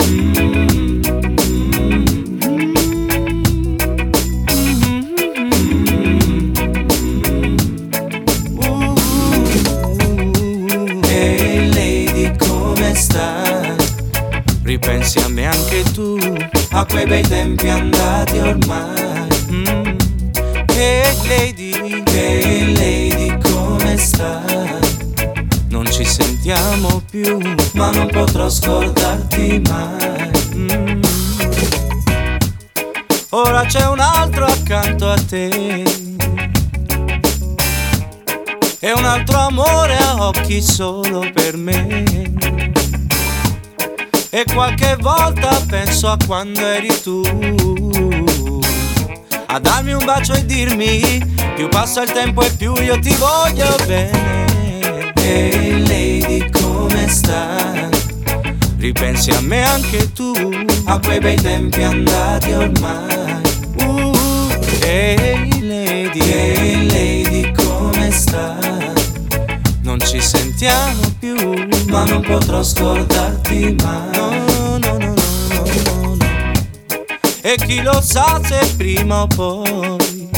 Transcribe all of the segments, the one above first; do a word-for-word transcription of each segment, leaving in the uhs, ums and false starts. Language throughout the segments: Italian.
Ripensi a me anche tu, a quei bei tempi andati ormai. mm. Hey lady, hey lady, come stai? Non ci sentiamo più, ma non potrò scordarti mai. mm. Ora c'è un altro accanto a te, e un altro amore a occhi solo per me. E qualche volta penso a quando eri tu, a darmi un bacio e dirmi: più passa il tempo e più io ti voglio bene. Hey lady, come stai? Ripensi a me anche tu, a quei bei tempi andati ormai. uh, Hey lady, hey lady, come stai? Non ci sentiamo più, ma non potrò scordarti mai. No, no, no, no, no, no. E chi lo sa se prima o poi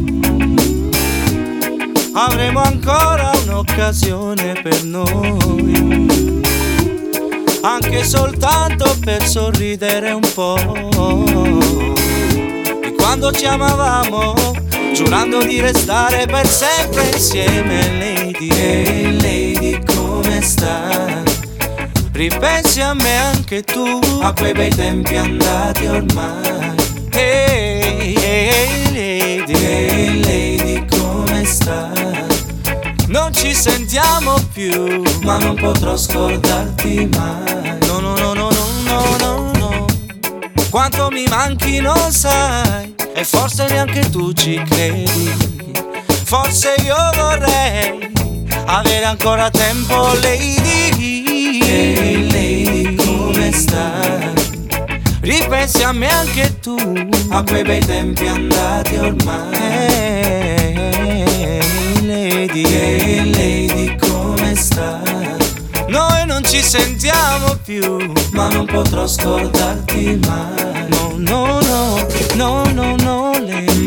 avremo ancora un'occasione per noi, anche soltanto per sorridere un po' di quando ci amavamo, giurando di restare per sempre insieme. Lady, hey lady, come stai? Ripensi a me anche tu, a quei bei tempi andati ormai. Hey, hey lady, hey lady, come stai? Non ci sentiamo più, ma non potrò scordarti mai. No, no, no, no, no, no, no. Quanto mi manchi non sai, e forse neanche tu ci credi. Forse io vorrei avere ancora tempo, lady. Hey lady, come stai? Ripensi a me anche tu, a quei bei tempi andati ormai. Hey lady, hey lady, come stai? Noi non ci sentiamo più, ma non potrò scordarti mai. No, no, no, no, no, no, lady.